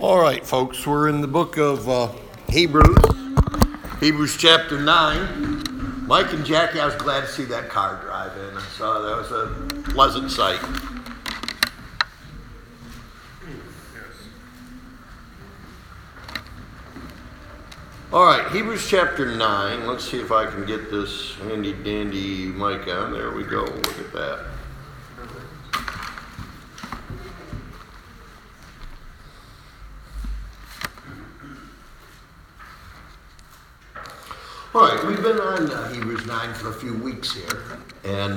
All right, folks, we're in the book of Hebrews chapter 9. Mike and Jackie, I was glad to see that car drive in. I saw that was a pleasant sight. All right, Hebrews chapter 9. Let's see if I can get this handy dandy mic on. There we go. Look at that. All right, we've been on Hebrews 9 for a few weeks here, and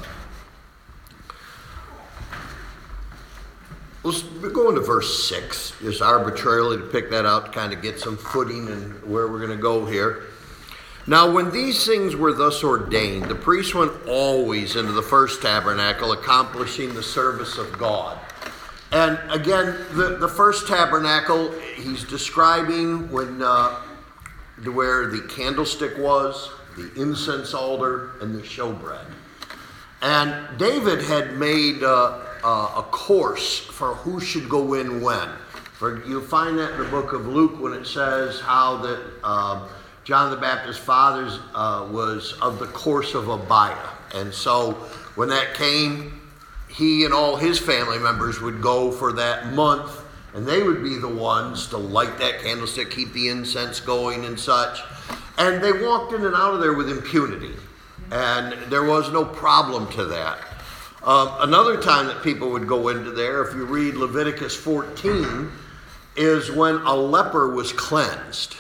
we're going to verse 6, just arbitrarily to pick that out, to kind of get some footing and where we're going to go here. Now, when these things were thus ordained, the priest went always into the first tabernacle, accomplishing the service of God. And again, the first tabernacle, he's describing when... where the candlestick was, the incense altar, and the showbread. And David had made a course for who should go in when. You'll find that in the book of Luke when it says how that John the Baptist's father was of the course of Abiah. And so when that came, he and all his family members would go for that month, and they would be the ones to light that candlestick, keep the incense going and such. And they walked in and out of there with impunity. And there was no problem to that. Another time that people would go into there, if you read Leviticus 14, is when a leper was cleansed.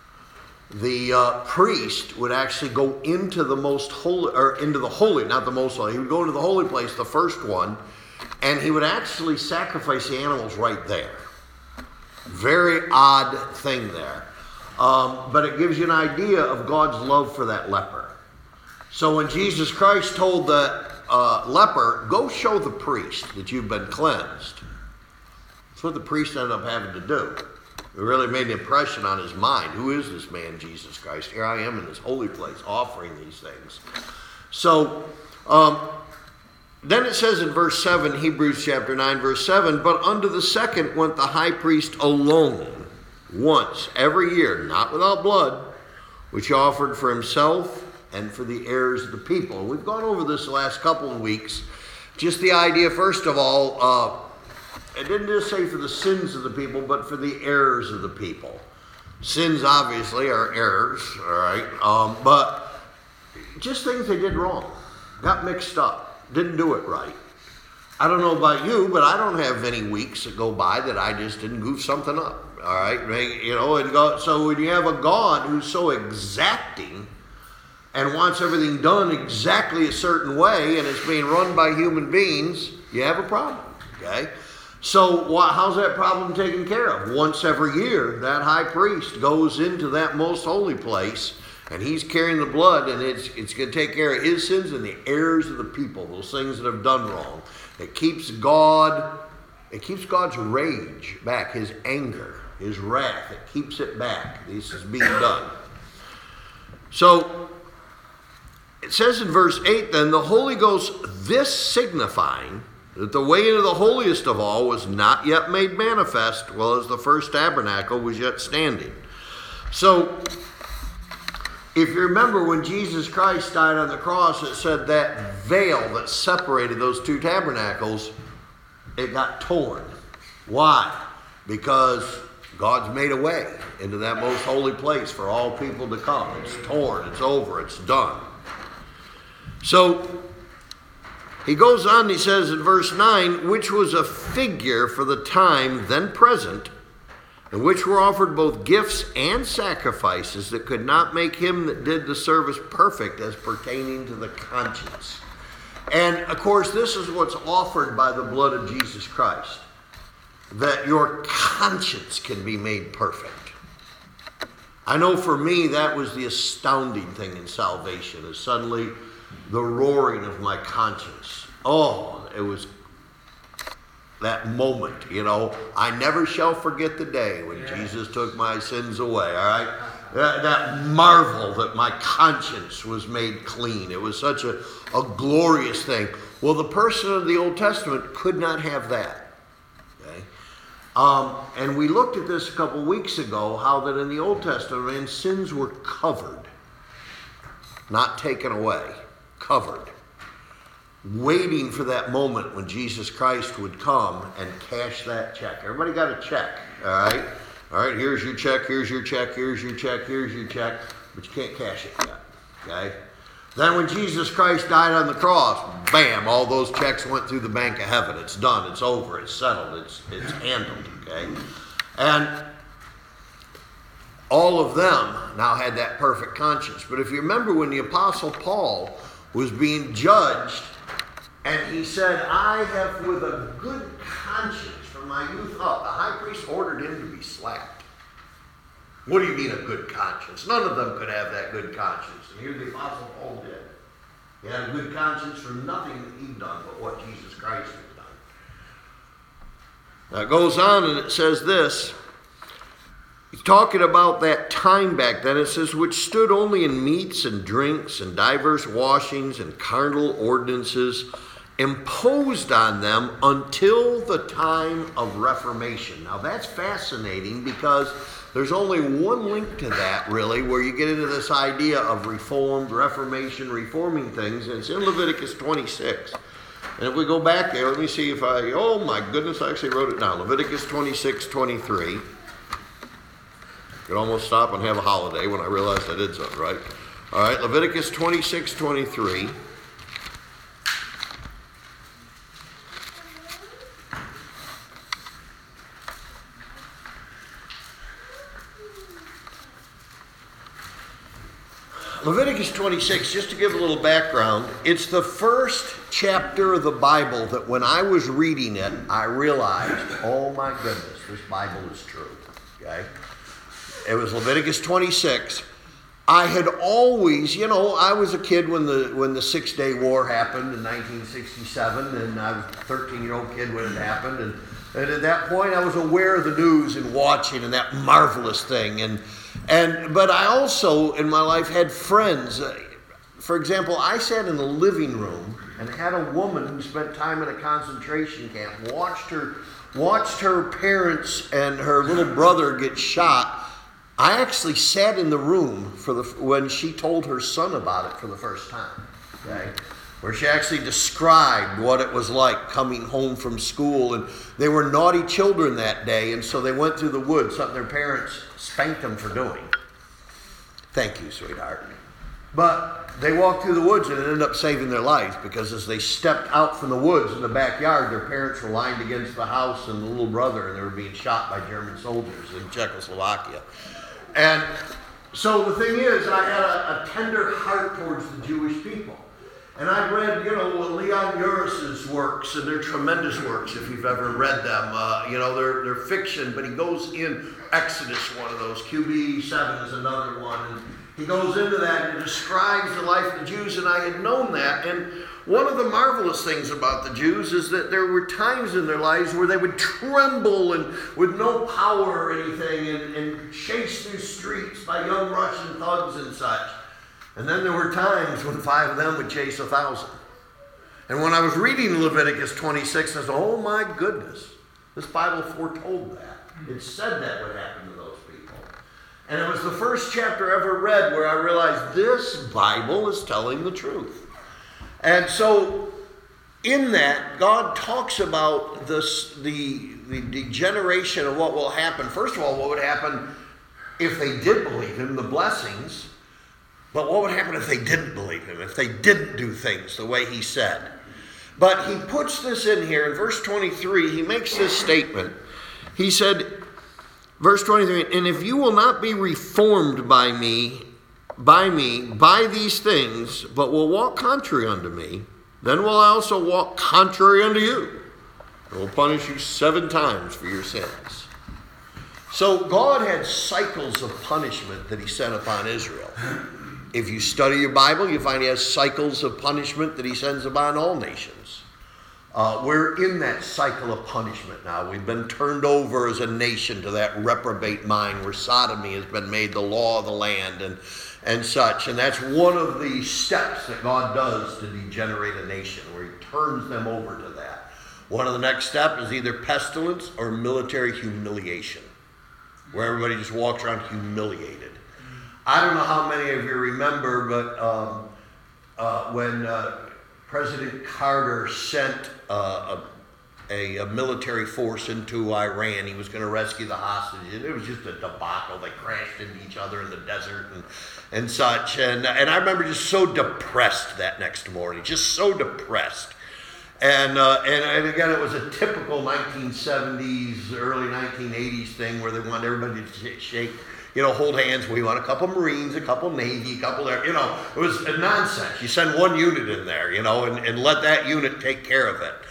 The priest would actually go into the most holy, or into the holy, not the most holy. He would go into the holy place, the first one, and he would actually sacrifice the animals right there. Very odd thing there. But it gives you an idea of God's love for that leper. So when Jesus Christ told the leper, go show the priest that you've been cleansed, that's what the priest ended up having to do. It really made an impression on his mind. Who is this man, Jesus Christ? Here I am in this holy place offering these things. So... then it says in verse 7, Hebrews chapter 9, verse 7, but unto the second went the high priest alone, once every year, not without blood, which he offered for himself and for the heirs of the people. And we've gone over this the last couple of weeks. Just the idea, first of all, it didn't just say for the sins of the people, but for the heirs of the people. Sins, obviously, are errors, all right? But just things they did wrong, got mixed up. Didn't do it right. I don't know about you, but I don't have any weeks that go by that I just didn't goof something up. All right, you know, and so when you have a God who's so exacting and wants everything done exactly a certain way, and it's being run by human beings, you have a problem. Okay, so how's that problem taken care of? Once every year, that high priest goes into that most holy place. And he's carrying the blood, and it's going to take care of his sins and the heirs of the people, those things that have done wrong. It keeps God's rage back, his anger, his wrath. It keeps it back. This is being done. So, it says in verse 8, then, the Holy Ghost, this signifying that the way into the holiest of all was not yet made manifest, well as the first tabernacle was yet standing. So, if you remember when Jesus Christ died on the cross, it said that veil that separated those two tabernacles, it got torn. Why? Because God's made a way into that most holy place for all people to come. It's torn, it's over, it's done. So, he goes on, he says in verse 9, which was a figure for the time then present, in which were offered both gifts and sacrifices that could not make him that did the service perfect as pertaining to the conscience. And, of course, this is what's offered by the blood of Jesus Christ, that your conscience can be made perfect. I know for me that was the astounding thing in salvation, is suddenly the roaring of my conscience. Oh, it was that moment, you know. I never shall forget the day when Jesus took my sins away, all right? That marvel that my conscience was made clean. It was such a glorious thing. Well, the person of the Old Testament could not have that. Okay? And we looked at this a couple weeks ago, how that in the Old Testament, sins were covered, not taken away, covered, waiting for that moment when Jesus Christ would come and cash that check. Everybody got a check, all right? All right, here's your check, here's your check, here's your check, here's your check, but you can't cash it yet, okay? Then when Jesus Christ died on the cross, bam, all those checks went through the bank of heaven. It's done, it's over, it's settled, it's handled, okay? And all of them now had that perfect conscience. But if you remember when the Apostle Paul was being judged, and he said, I have with a good conscience from my youth up. The high priest ordered him to be slapped. What do you mean a good conscience? None of them could have that good conscience. And here the Apostle Paul did. He had a good conscience for nothing that he'd done but what Jesus Christ had done. Now it goes on and it says this. He's talking about that time back then. It says, which stood only in meats and drinks and divers washings and carnal ordinances imposed on them until the time of Reformation. Now that's fascinating because there's only one link to that really where you get into this idea of reformed, reformation, reforming things, and it's in Leviticus 26. And if we go back there, let me see if oh my goodness, I actually wrote it down. Leviticus 26:23. Could almost stop and have a holiday when I realized I did something right. All right, Leviticus 26:23. Leviticus 26, just to give a little background, it's the first chapter of the Bible that when I was reading it, I realized, oh my goodness, this Bible is true. Okay? It was Leviticus 26. I had always, I was a kid when the 6-Day War happened in 1967, and I was a 13-year-old kid when it happened, and at that point I was aware of the news and watching and that marvelous thing, but I also in my life had friends. For example, I sat in the living room and had a woman who spent time in a concentration camp, watched her parents and her little brother get shot. I actually sat in the room when she told her son about it for the first time, okay? Where she actually described what it was like coming home from school. And they were naughty children that day, and so they went through the woods, something their parents spanked them for doing. Thank you, sweetheart. But they walked through the woods and it ended up saving their lives because as they stepped out from the woods in the backyard, their parents were lined against the house and the little brother, and they were being shot by German soldiers in Czechoslovakia. And so the thing is, I had a tender heart towards the Jewish people. And I read, Leon Uris's works, and they're tremendous works if you've ever read them. They're fiction, but he goes in Exodus, one of those. QB7 is another one. And he goes into that and describes the life of the Jews, and I had known that. And one of the marvelous things about the Jews is that there were times in their lives where they would tremble and with no power or anything and chased through streets by young Russian thugs and such. And then there were times when 5 of them would chase 1,000. And when I was reading Leviticus 26, I said, oh my goodness, this Bible foretold that. It said that would happen to those people. And it was the first chapter I ever read where I realized this Bible is telling the truth. And so in that, God talks about the degeneration of what will happen. First of all, what would happen if they did believe him, the blessings. But what would happen if they didn't believe him, if they didn't do things the way he said? But he puts this in here in verse 23. He makes this statement. He said, verse 23, and if you will not be reformed by these things, but will walk contrary unto me, then will I also walk contrary unto you, and will punish you 7 times for your sins. So God had cycles of punishment that he sent upon Israel. If you study your Bible, you find he has cycles of punishment that he sends upon all nations. We're in that cycle of punishment now. We've been turned over as a nation to that reprobate mind where sodomy has been made the law of the land and such. And that's one of the steps that God does to degenerate a nation, where he turns them over to that. One of the next steps is either pestilence or military humiliation, where everybody just walks around humiliated. I don't know how many of you remember, but when President Carter sent a military force into Iran, he was going to rescue the hostages. It was just a debacle. They crashed into each other in the desert and such. And I remember just so depressed that next morning, just so depressed. And again, it was a typical 1970s, early 1980s thing where they wanted everybody to shake, hold hands. We want a couple Marines, a couple Navy, a couple there. It was a nonsense. You send one unit in there, and let that unit take care of it.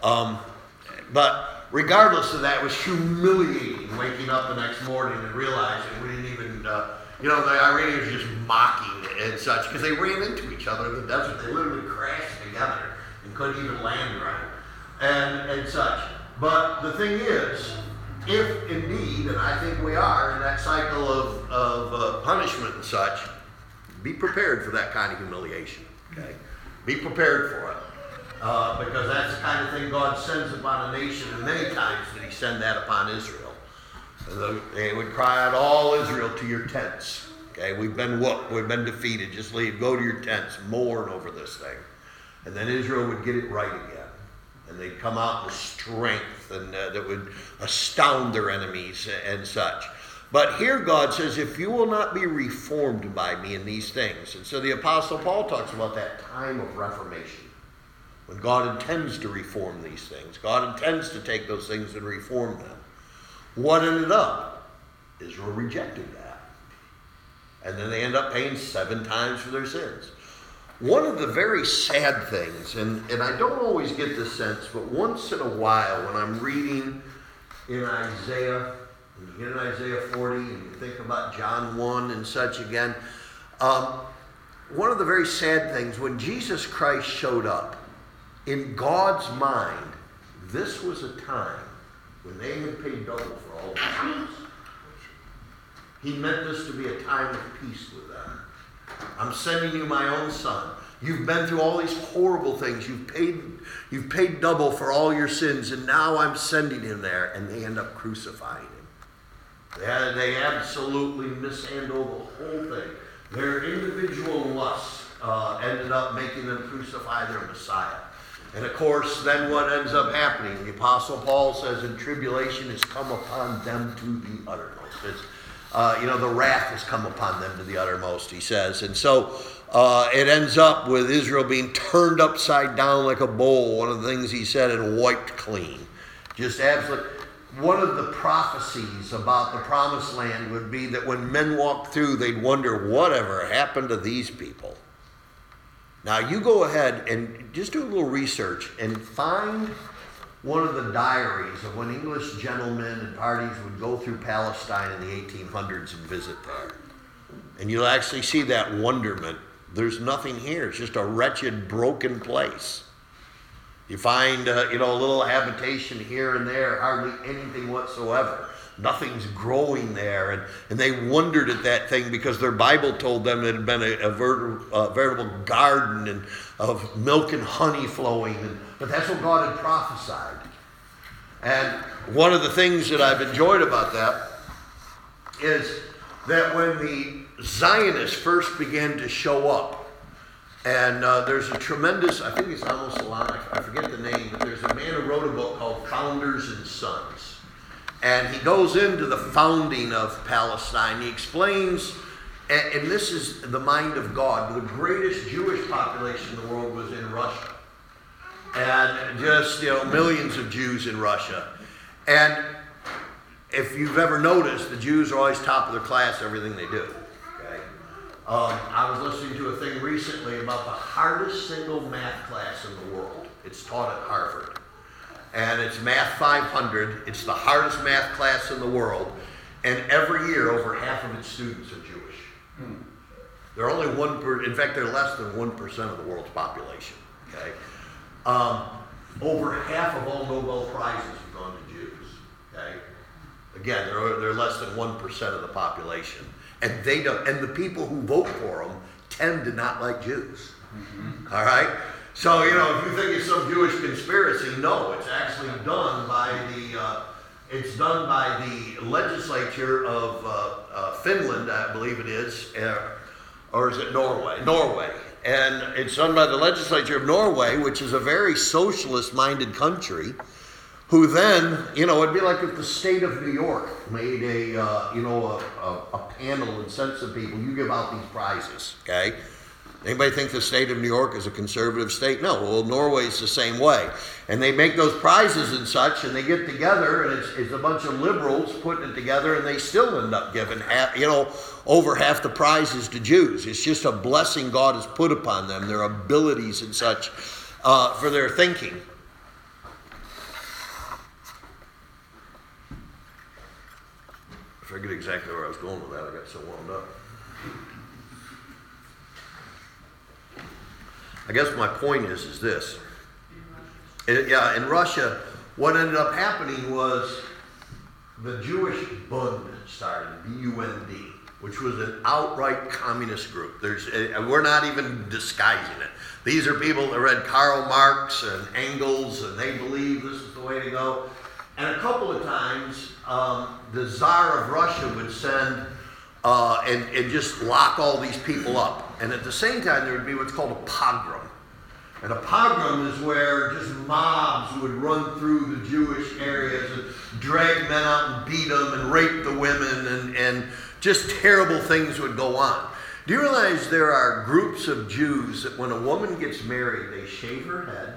But regardless of that, it was humiliating waking up the next morning and realizing we didn't even, the Iranians were just mocking and such because they ran into each other in the desert. They literally crashed together and couldn't even land right and such. But the thing is, if indeed, and I think we are in that cycle of punishment and such, be prepared for that kind of humiliation. Okay, be prepared for it. Because that's the kind of thing God sends upon a nation, and many times did he send that upon Israel. They would cry out, all Israel to your tents. Okay, we've been whooped, we've been defeated, just leave, go to your tents, mourn over this thing. And then Israel would get it right again. And they'd come out with strength, and that would astound their enemies and such. But here God says, if you will not be reformed by me in these things. And so the Apostle Paul talks about that time of reformation. When God intends to reform these things. God intends to take those things and reform them. What ended up? Israel rejected that. And then they end up paying 7 times for their sins. One of the very sad things, and I don't always get this sense, but once in a while when I'm reading in Isaiah, and you get in Isaiah 40 and you think about John 1 and such again, one of the very sad things, when Jesus Christ showed up, in God's mind, this was a time when they had paid double for all the sins. He meant this to be a time of peace with them. I'm sending you my own son. You've been through all these horrible things. You've paid double for all your sins, and now I'm sending him there, and they end up crucifying him. They absolutely mishandle the whole thing. Their individual lusts ended up making them crucify their Messiah. And of course, then what ends up happening? The Apostle Paul says, and tribulation has come upon them to the uttermost. The wrath has come upon them to the uttermost, he says. And so it ends up with Israel being turned upside down like a bowl. One of the things he said, and wiped clean. Just absolutely. One of the prophecies about the promised land would be that when men walked through, they'd wonder, whatever happened to these people? Now, you go ahead and just do a little research and find one of the diaries of when English gentlemen and parties would go through Palestine in the 1800s and visit there. And you'll actually see that wonderment. There's nothing here. It's just a wretched, broken place. You find, a little habitation here and there, hardly anything whatsoever. Nothing's growing there. And they wondered at that thing because their Bible told them it had been a veritable garden of milk and honey flowing. But that's what God had prophesied. And one of the things that I've enjoyed about that is that when the Zionists first began to show up, and there's a tremendous, I think it's Amos Solana, I forget the name, but there's a man who wrote a book called Founders and Sons. And he goes into the founding of Palestine. He explains, and this is the mind of God, the greatest Jewish population in the world was in Russia. And just, millions of Jews in Russia. And if you've ever noticed, the Jews are always top of their class, everything they do. Okay? I was listening to a thing recently about the hardest single math class in the world. It's taught at Harvard. And it's Math 500. It's the hardest math class in the world. And every year, over half of its students are Jewish. They're only in fact, they're less than 1% of the world's population. Okay, over half of all Nobel Prizes have gone to Jews. Okay, again, they're less than 1% of the population, and they don't. And the people who vote for them tend to not like Jews. All right. So, if you think it's some Jewish conspiracy, no, it's actually done by the legislature of Finland, I believe it is, or is it Norway? Norway. And it's done by the legislature of Norway, which is a very socialist-minded country, who then, it'd be like if the state of New York made a panel and sent some people, you give out these prizes, okay? Anybody think the state of New York is a conservative state? No. Well, Norway's the same way. And they make those prizes and such, and they get together, and it's a bunch of liberals putting it together, and they still end up giving over half the prizes to Jews. It's just a blessing God has put upon them, their abilities and such, for their thinking. I forget exactly where I was going with that. I got so wound up. I guess my point is this. In Russia, what ended up happening was the Jewish Bund started, B-U-N-D, which was an outright communist group. We're not even disguising it. These are people that read Karl Marx and Engels, and they believe this is the way to go. And a couple of times, the Tsar of Russia would send and just lock all these people up. And at the same time, there would be what's called a pogrom. And a pogrom is where just mobs would run through the Jewish areas and drag men out and beat them and rape the women, and just terrible things would go on. Do you realize there are groups of Jews that when a woman gets married, they shave her head,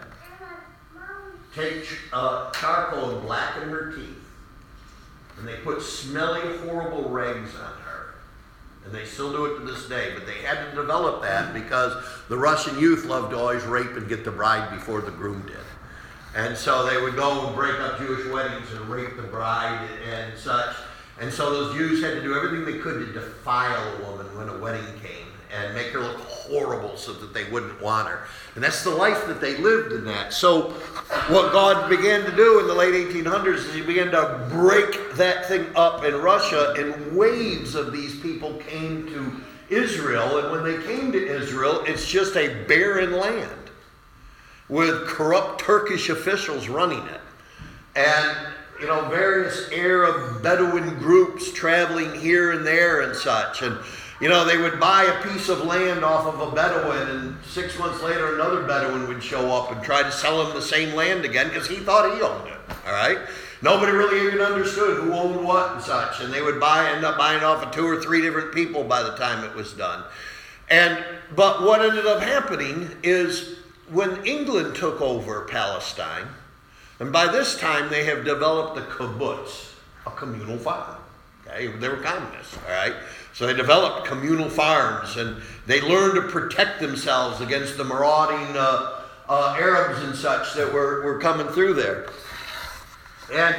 take charcoal and blacken her teeth, and they put smelly, horrible rags on her. And they still do it to this day, but they had to develop that because the Russian youth loved to always rape and get the bride before the groom did. And so they would go and break up Jewish weddings and rape the bride and such. And so those Jews had to do everything they could to defile a woman when a wedding came and make her look horrible so that they wouldn't want her. And that's the life that they lived in that. So what God began to do in the late 1800s is he began to break that thing up in Russia, and waves of these people came to Israel. And when they came to Israel, it's just a barren land with corrupt Turkish officials running it. And various Arab Bedouin groups traveling here and there and such. And they would buy a piece of land off of a Bedouin, and 6 months later another Bedouin would show up and try to sell him the same land again because he thought he owned it, all right? Nobody really even understood who owned what and such, and they would end up buying off of 2 or 3 different people by the time it was done. But what ended up happening is when England took over Palestine, and by this time they have developed a kibbutz, a communal farm. Okay, they were communists, all right? So they developed communal farms, and they learned to protect themselves against the marauding Arabs and such that were coming through there. And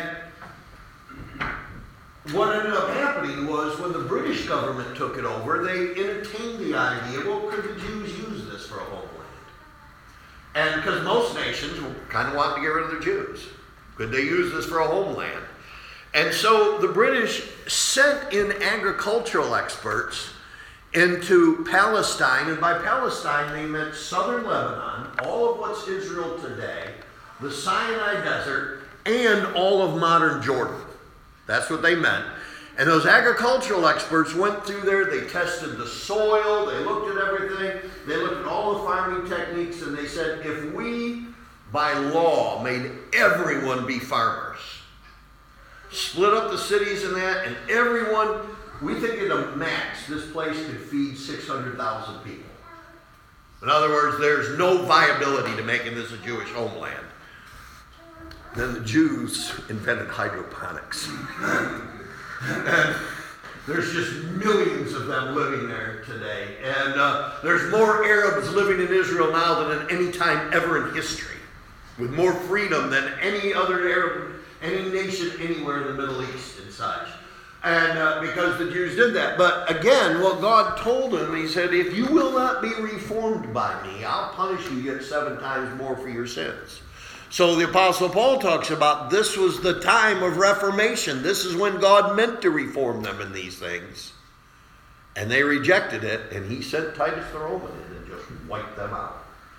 what ended up happening was when the British government took it over, they entertained the idea, well, could the Jews use this for a homeland? And because most nations kind of wanted to get rid of the Jews. Could they use this for a homeland? And so the British sent in agricultural experts into Palestine, and by Palestine they meant southern Lebanon, all of what's Israel today, the Sinai Desert, and all of modern Jordan. That's what they meant. And those agricultural experts went through there, they tested the soil, they looked at everything, they looked at all the farming techniques, and they said, if we, by law, made everyone be farmers, split up the cities and that, and everyone, we think at a max, this place could feed 600,000 people. In other words, there's no viability to making this a Jewish homeland. Then the Jews invented hydroponics. And there's just millions of them living there today. And there's more Arabs living in Israel now than at any time ever in history, with more freedom than any other Arab, any nation anywhere in the Middle East and such. And because the Jews did that. But again, what God told him, he said, if you will not be reformed by me, I'll punish you yet 7 times more for your sins. So the Apostle Paul talks about this was the time of reformation. This is when God meant to reform them in these things. And they rejected it, and he sent Titus the Roman in and just wiped them out.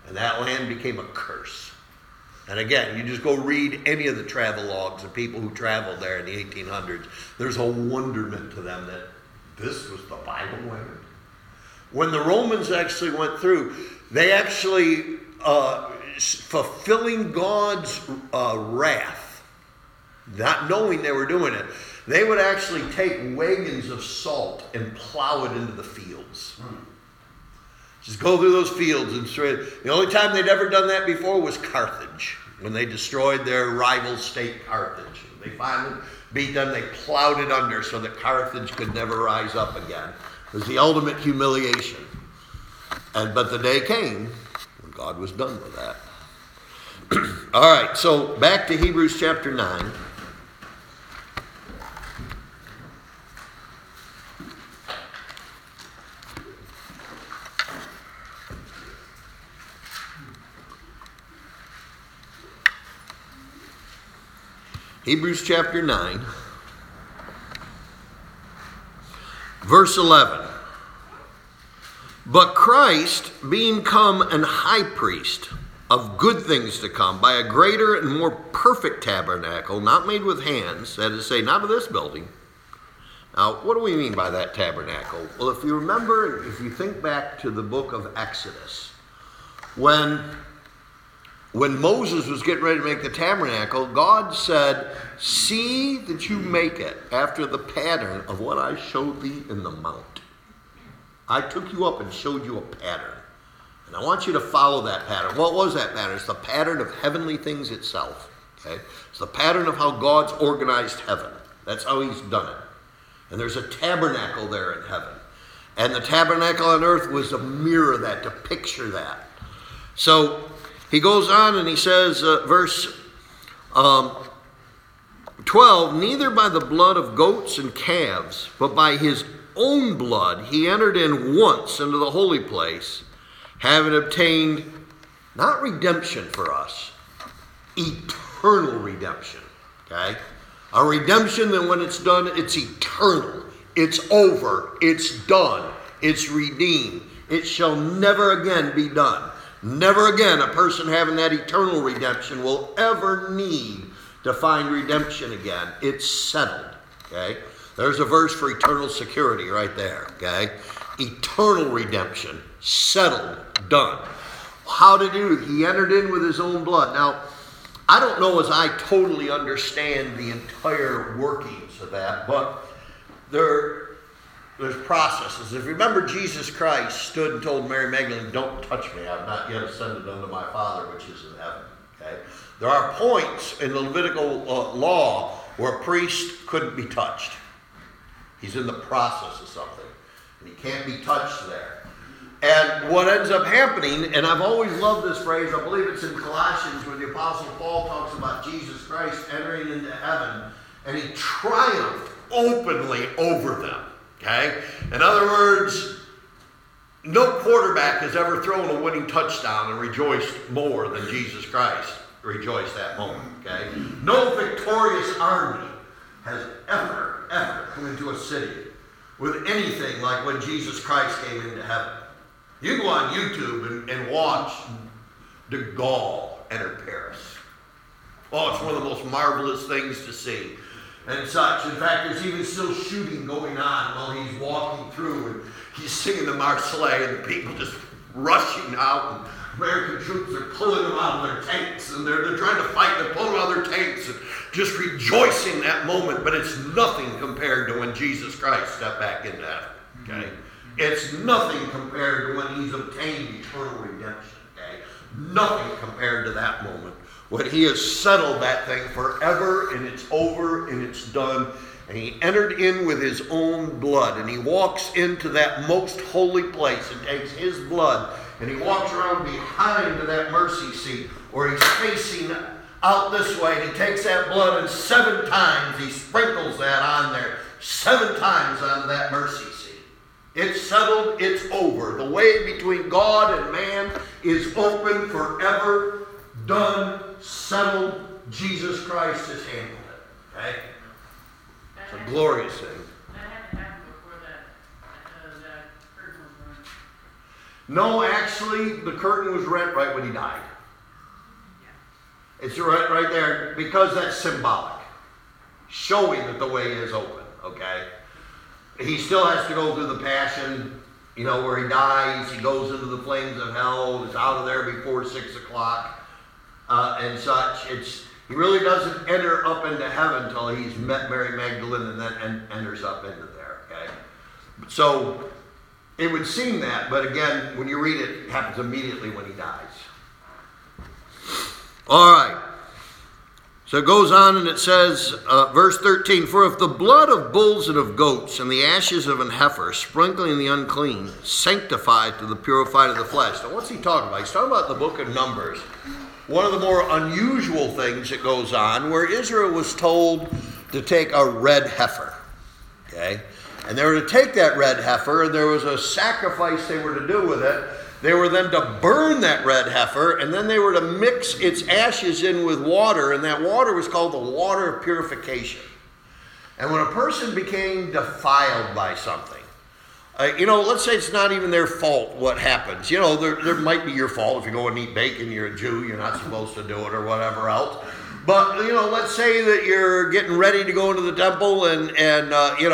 And that land became a curse. And again, you just go read any of the travel logs of people who traveled there in the 1800s. There's a wonderment to them that this was the Bible land. When the Romans actually went through, they actually, fulfilling God's wrath, not knowing they were doing it, they would actually take wagons of salt and plow it into the fields. Just go through those fields and straight. The only time they'd ever done that before was Carthage, when they destroyed their rival state, Carthage. They finally beat them. They plowed it under so that Carthage could never rise up again. It was the ultimate humiliation. But the day came when God was done with that. All right, so back to Hebrews chapter 9. Hebrews chapter 9, verse 11. But Christ, being come an high priest of good things to come, by a greater and more perfect tabernacle, not made with hands, that is to say, not of this building. Now, what do we mean by that tabernacle? Well, if you remember, if you think back to the book of Exodus, when Moses was getting ready to make the tabernacle, God said, see that you make it after the pattern of what I showed thee in the mount. I took you up and showed you a pattern. And I want you to follow that pattern. What was that pattern? It's the pattern of heavenly things itself. Okay? It's the pattern of how God's organized heaven. That's how he's done it. And there's a tabernacle there in heaven. And the tabernacle on earth was a mirror of that, to picture that. So he goes on and he says, verse 12, neither by the blood of goats and calves, but by his own blood he entered in once into the holy place, having obtained not redemption for us, eternal redemption. Okay? A redemption that when it's done, it's eternal. It's over. It's done. It's redeemed. It shall never again be done. Never again a person having that eternal redemption will ever need to find redemption again. It's settled. Okay? There's a verse for eternal security right there. Okay? Eternal redemption. Settled. Done. How did he do it? He entered in with his own blood. Now, I don't know as I totally understand the entire workings of that, but there's processes. If you remember, Jesus Christ stood and told Mary Magdalene, don't touch me. I've not yet ascended unto my Father which is in heaven. Okay? There are points in the Levitical law where a priest couldn't be touched. He's in the process of something, and he can't be touched there. And what ends up happening, and I've always loved this phrase, I believe it's in Colossians where the Apostle Paul talks about Jesus Christ entering into heaven, and he triumphed openly over them. Okay? In other words, no quarterback has ever thrown a winning touchdown and rejoiced more than Jesus Christ rejoiced that moment. Okay? No victorious army has ever come into a city with anything like when Jesus Christ came into heaven. You go on YouTube and watch de Gaulle enter Paris. Oh, it's one of the most marvelous things to see. And such. In fact, there's even still shooting going on while he's walking through and he's singing the Marseillaise and the people just rushing out and American troops are pulling them out of their tanks and they're trying to fight and pull them out of their tanks and just rejoicing that moment. But it's nothing compared to when Jesus Christ stepped back into heaven. Okay? It's nothing compared to when he's obtained eternal redemption. Okay? Nothing compared to that moment. When he has settled that thing forever and it's over and it's done. And he entered in with his own blood. And he walks into that most holy place and takes his blood. And he walks around behind to that mercy seat where he's facing out this way. And he takes that blood and 7 times he sprinkles that on there. 7 times on that mercy seat. It's settled. It's over. The way between God and man is open forever. Done. Settled. Jesus Christ has handled it. Okay? It's a glorious thing. That had to happen before that curtain was run. No, actually, the curtain was rent right when he died. It's right there because that's symbolic. Showing that the way is open, okay? He still has to go through the passion, where he dies, he goes into the flames of hell, is out of there before 6 o'clock, and such. He really doesn't enter up into heaven until he's met Mary Magdalene and then enters up into there, okay? So, it would seem that, but again, when you read it, it happens immediately when he dies. All right. So it goes on and it says, verse 13, for if the blood of bulls and of goats and the ashes of an heifer, sprinkling the unclean, sanctified to the purified of the flesh. Now what's he talking about? He's talking about the book of Numbers. One of the more unusual things that goes on, where Israel was told to take a red heifer. Okay? And they were to take that red heifer, and there was a sacrifice they were to do with it. They were then to burn that red heifer, and then they were to mix its ashes in with water, and that water was called the water of purification. And when a person became defiled by something, let's say it's not even their fault what happens. There might be your fault. If you go and eat bacon, you're a Jew, you're not supposed to do it or whatever else. But, let's say that you're getting ready to go into the temple and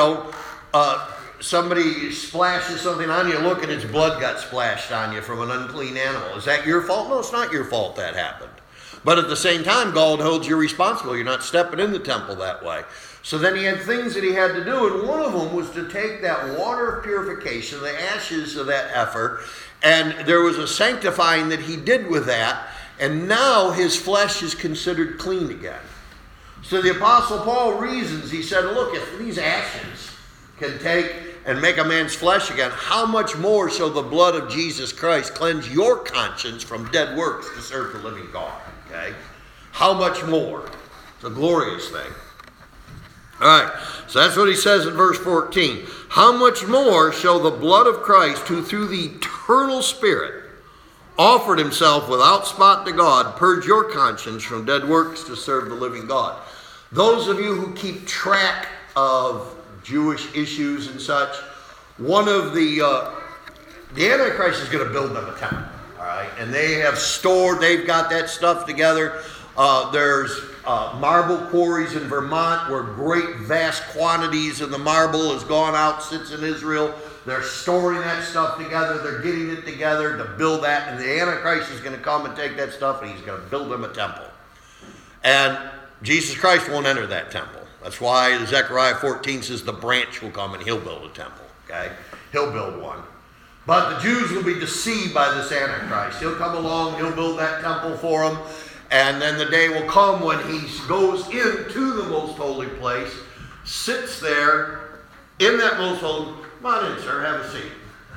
somebody splashes something on you, look, and its blood got splashed on you from an unclean animal. Is that your fault? No, it's not your fault that happened. But at the same time, God holds you responsible. You're not stepping in the temple that way. So then he had things that he had to do, and one of them was to take that water of purification, the ashes of that heifer, and there was a sanctifying that he did with that, and now his flesh is considered clean again. So the Apostle Paul reasons, he said, look, if these ashes can take and make a man's flesh again, how much more shall the blood of Jesus Christ cleanse your conscience from dead works to serve the living God? Okay? How much more? It's a glorious thing. All right, so that's what he says in verse 14. How much more shall the blood of Christ, who through the eternal Spirit offered himself without spot to God, purge your conscience from dead works to serve the living God? Those of you who keep track of Jewish issues and such, one of the Antichrist is going to build them a temple, all right? And they've got that stuff together. There's marble quarries in Vermont where great vast quantities of the marble has gone out, sits in Israel. They're storing that stuff together. They're getting it together to build that. And the Antichrist is going to come and take that stuff and he's going to build them a temple. And Jesus Christ won't enter that temple. That's why Zechariah 14 says the branch will come and he'll build a temple. Okay? He'll build one. But the Jews will be deceived by this Antichrist. He'll come along, he'll build that temple for them, and then the day will come when he goes into the most holy place, sits there in that most holy, come on in, sir, have a seat.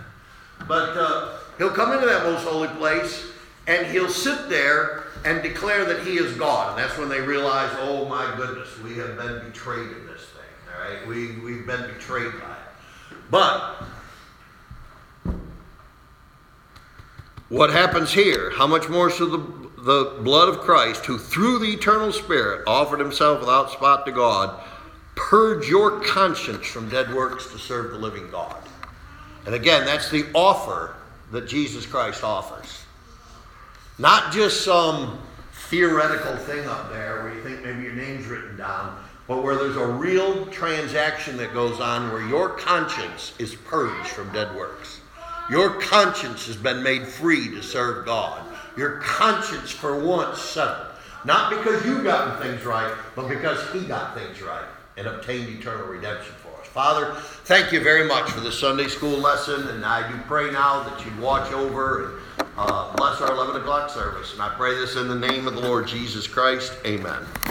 But he'll come into that most holy place, and he'll sit there and declare that he is God. And that's when they realize, oh my goodness, we have been betrayed in this thing. All right, we've been betrayed by it. But what happens here? How much more shall the blood of Christ, who through the eternal Spirit offered himself without spot to God, purge your conscience from dead works to serve the living God? And again, that's the offer that Jesus Christ offers. Not just some theoretical thing up there where you think maybe your name's written down, but where there's a real transaction that goes on where your conscience is purged from dead works. Your conscience has been made free to serve God. Your conscience for once settled. Not because you gotten things right, but because he got things right and obtained eternal redemption for us. Father, thank you very much for this Sunday school lesson, and I do pray now that you'd watch over and bless our 11 o'clock service. And I pray this in the name of the Lord Jesus Christ. Amen.